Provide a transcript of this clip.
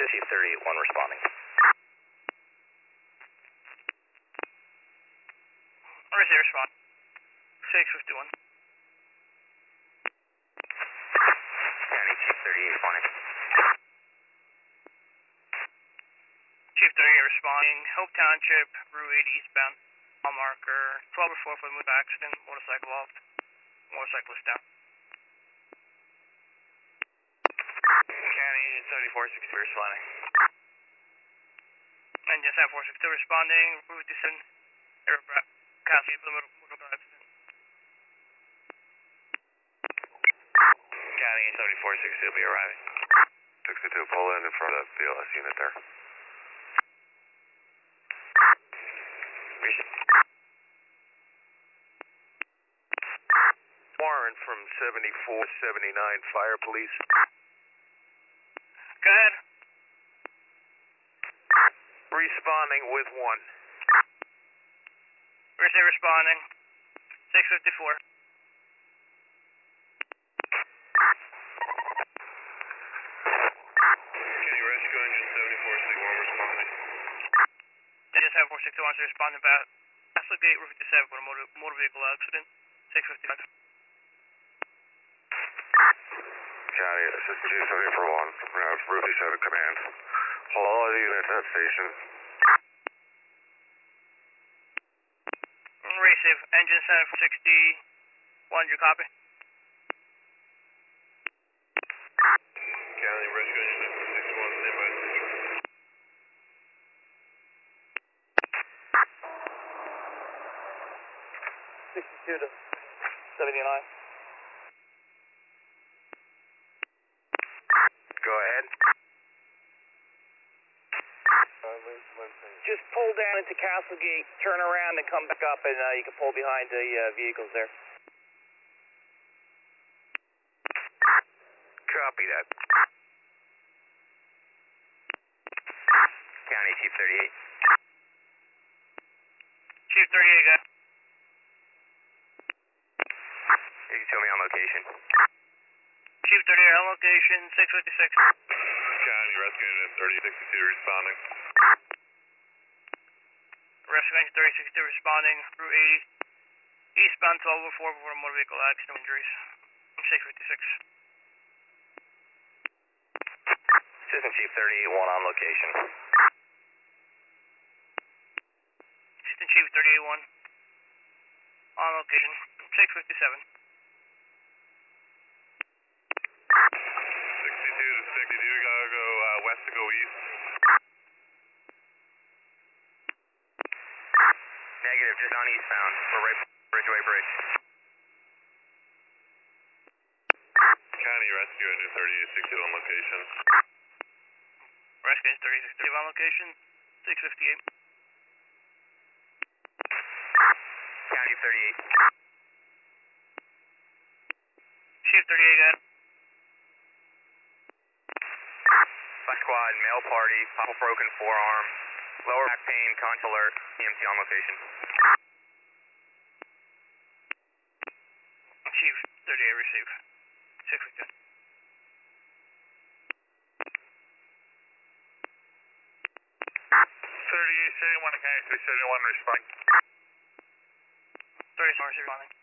Chief 38-1 responding. Where's the respond? 651. County Chief 38 responding. Chief 38 responding. Hope Township, Route 80 eastbound. Mile marker 12 or 4 foot move accident. Motorcycle off. Motorcyclist down. County Agent 7462 responding. Engine 7462 responding. Route 87. Aircraft. Castle motorcycle accident. County Agent 7462 will be arriving. 62, pull in front of the BLS unit there. Warrant from 7479 Fire Police. Go ahead. Responding with one. Where's they responding? 654. County Rescue Engine 7461 responding. Engine 7461 is responding about Castle Gate, Route 57 for a motor vehicle accident. 655. County Assistant Chief 74-1, Route 87 Command. Hold all the units at station. Receive. Engine 761, you copy? County Rescue Engine 761, standby. 62 to 79. Go ahead. Just pull down into Castle Gate, turn around and come back up, and you can pull behind the vehicles there. Copy that. County Chief 38. Chief 38, guy. You can show me on location. Chief 38 on location, 656. County Rescue Engine 3062 responding. Rescue Engine 3062 responding, Route 80, eastbound 1204 before a motor vehicle accident injuries. 656. Assistant Chief 38-1 on location. Assistant Chief 38-1 on location, 657. 62 to 62, we gotta go west to go east. Negative, just on eastbound. We're right Ridgeway Bridge. County Rescue Engine 3862 on location. Rescue Engine 3062 on location, 658. County 38. Chief 38, guy. Fire squad, male party, pop a broken forearm, lower back pain, conch alert, EMT on location. Chief 38, receive. 652. 3871 to County 371 responding. 30 responding.